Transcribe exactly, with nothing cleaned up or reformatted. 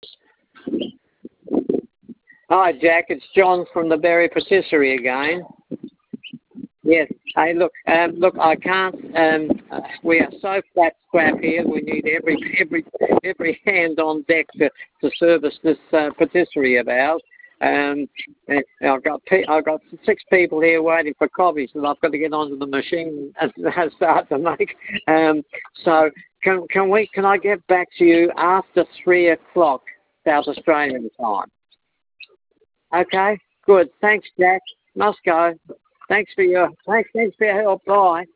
Hi, Jack. It's John from the Berry Patisserie again. Yes. Hey, look. Um, look, I can't. Um, uh, we are so flat scrap here. We need every every every hand on deck to, to service this uh, patisserie of ours. Um, and I've got pe- I've got six people here waiting for coffees, and I've got to get onto the machine and start to make. Um, so can can we can I get back to you after three o'clock South Australian time? Okay, good. Thanks, Jack. Must go. Thanks for your thanks, thanks for your help. Bye.